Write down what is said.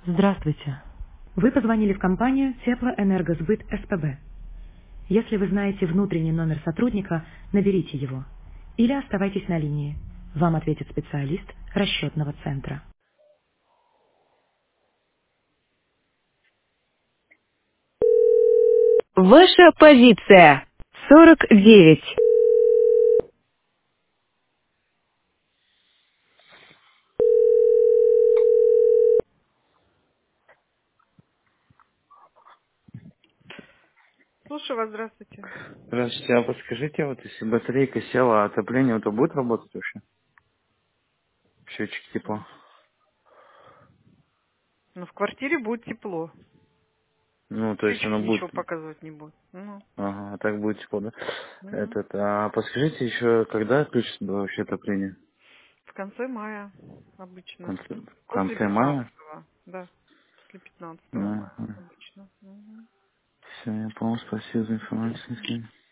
Здравствуйте. Вы позвонили в компанию Теплоэнергосбыт СПБ. Если вы знаете внутренний номер сотрудника, наберите его. Или оставайтесь на линии. Вам ответит специалист расчетного центра. Ваша позиция 49. Слушаю вас, здравствуйте. Здравствуйте, а подскажите, вот если батарейка села, а отопление то будет работать вообще? Счетчик тепла. Ну, в квартире будет тепло. Ну, то есть Счетчик оно будет... ничего показывать не будет. Ну, Ага, а так будет тепло, да? мгм. Этот, а подскажите еще, когда отключится вообще отопление? В конце мая В обычно. конце, в После конце мая? 15-го. Да, после 15 Ну, мая обычно. Мгм. все, я понял, спасибо за информацию.